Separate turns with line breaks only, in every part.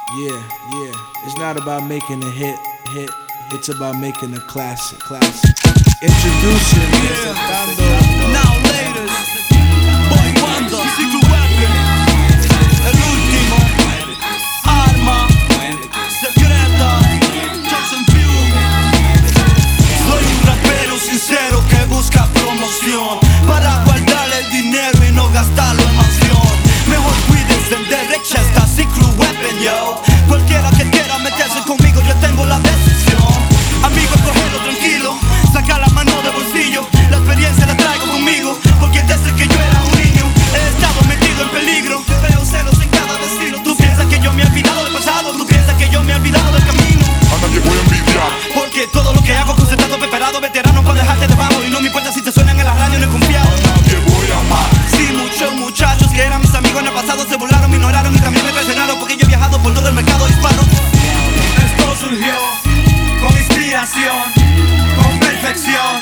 Yeah. It's not about making a hit. It's about making a classic. Introducing,
Now ladies, Boy Wonder, Secret Weapon, el último, arma secreta, Jackson Few. Soy un rapero sincero que busca promoción para guardar el dinero y no gastarlo en mansión. Mejor cuídense de Rechesta, Secret Weapon, yo. Cualquiera que quiera meterse conmigo, yo tengo la decisión. Amigo, cógelo tranquilo, saca la mano de bolsillo. La experiencia la traigo conmigo, porque desde que yo era un niño he estado metido en peligro. Veo celos en cada vecino. Tú piensas que yo me he olvidado del pasado, tú piensas que yo me he olvidado del camino.
A nadie voy a envidiar,
porque todo lo que hago concentrado, preparado, veterano para dejarte debajo. Y no me importa si te suenan en la radio, no he confiado.
a nadie voy a amar.
Sí, muchos muchachos que eran mis amigos en el pasado se burlaron, me ignoraron y también me traicionaron, porque yo he viajado por todo el mercado hispano. Esto surgió con inspiración, con perfección.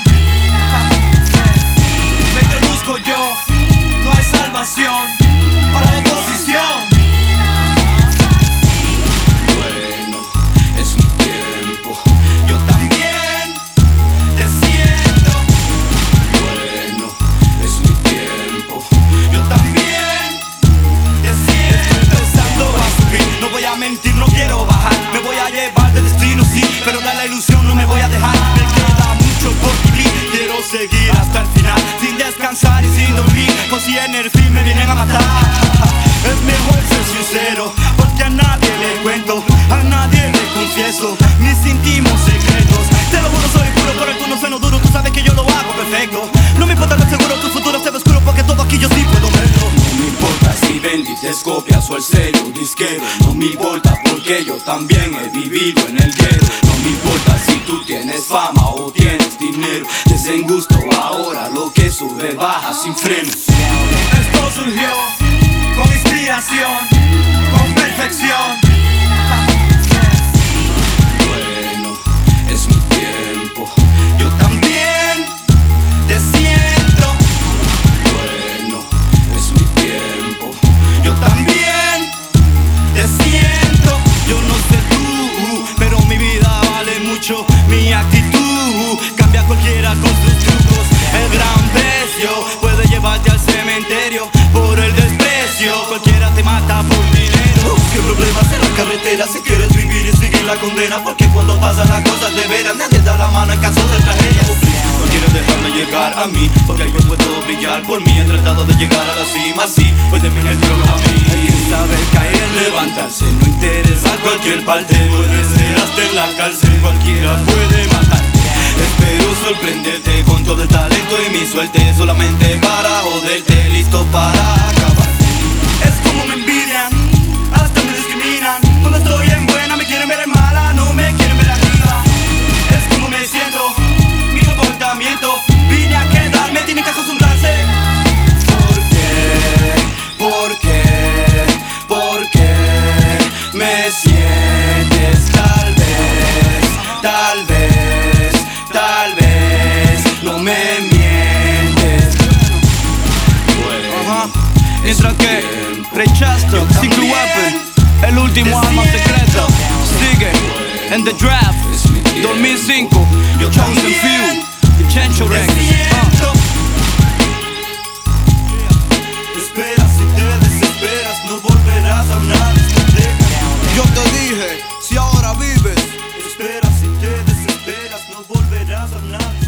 Me introduzco yo, no hay salvación para la oposición.
Bueno, es mi tiempo.
Yo también te siento.
Bueno, es mi tiempo.
Yo también te siento. Empezando a subir, no voy a mentir, no quiero bajar. Me voy a llevar de destino, sí, pero de la ilusión no me voy a dejar. Me queda mucho por vivir, quiero seguir hasta el final, sin descansar y sin dormir. Con si en el fin me vienen a matar. Es mejor ser sincero, porque a nadie le cuento, a nadie le confieso mis íntimos secretos. Te lo juro, soy puro, por el tono sueno duro. Tú sabes que yo lo hago perfecto. No me importa lo seguro, tu futuro se ve oscuro, porque todo aquí yo sí puedo verlo.
No me importa si vendites copias o el sello disquero. No me importa porque yo también he vivido en el guero. No me importa si tú tienes fama o tienes dinero. Desen gusto ahora, lo que sube baja sin freno.
Esto surgió con inspiración, con perfección.
Bueno, es mi tiempo.
Yo también te siento.
Bueno, es mi tiempo.
Yo también te siento. Yo no sé tú, pero mi vida vale mucho. Mi actitud cambia a cualquiera con sus trucos. El gran precio puede llevarte al cementerio por el desprecio. Cualquiera te mata por dinero. ¿Qué problemas en la carretera si quieres vivir y seguir la condena? Porque cuando pasan las cosas de veras nadie da la mano en caso de tragedia.
No quieres dejarme llegar a mí, porque yo puedo brillar por mí. He tratado de llegar a la cima, sí, pues de mí el tiro a mí.
Hay que saber caer,
Levantarse no interesa a cualquier parte. Puede ser hasta en la cárcel, cualquiera puede matar. Espero sorprenderte con todo el talento y mi suerte, solamente para joderte, listo para acabar.
Es como me envidian, hasta me discriminan. Cuando estoy en buena me quieren ver en mala, no me quieren ver arriba. Es como me siento, mi comportamiento. Vine a quedarme, tienen que acostumbrarse.
¿Por qué me sientes? Tal vez, no me mientes. Bueno,
Mientras que Rechesta, Secret Weapon, el último arma secreta, sigue en The Draft 2005, Chosen Few, Chencho Records. Espera, si te desesperas, no volverás a hablar.
Yo te dije, si ahora vives,
Espera, si te desesperas, no volverás a hablar.